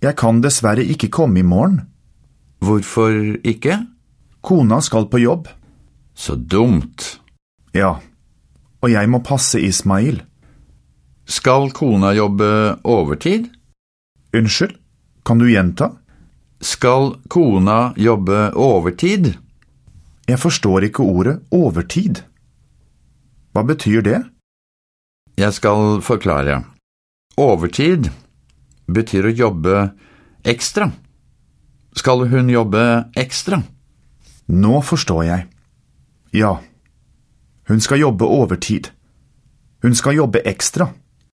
Jeg kan dessverre ikke komme i morgen. Hvorfor ikke? Kona skal på jobb. Så dumt. Ja, og jeg må passe Ismail. Skal kona jobbe overtid? Unnskyld, kan du gjenta? Skal kona jobbe overtid? Jeg forstår ikke ordet overtid. Hva betyr det? Jeg skal forklare. Overtid betyr å jobbe ekstra. Skal hun jobbe ekstra? Nå forstår jeg. Ja, hun skal jobbe overtid. Hun skal jobbe ekstra.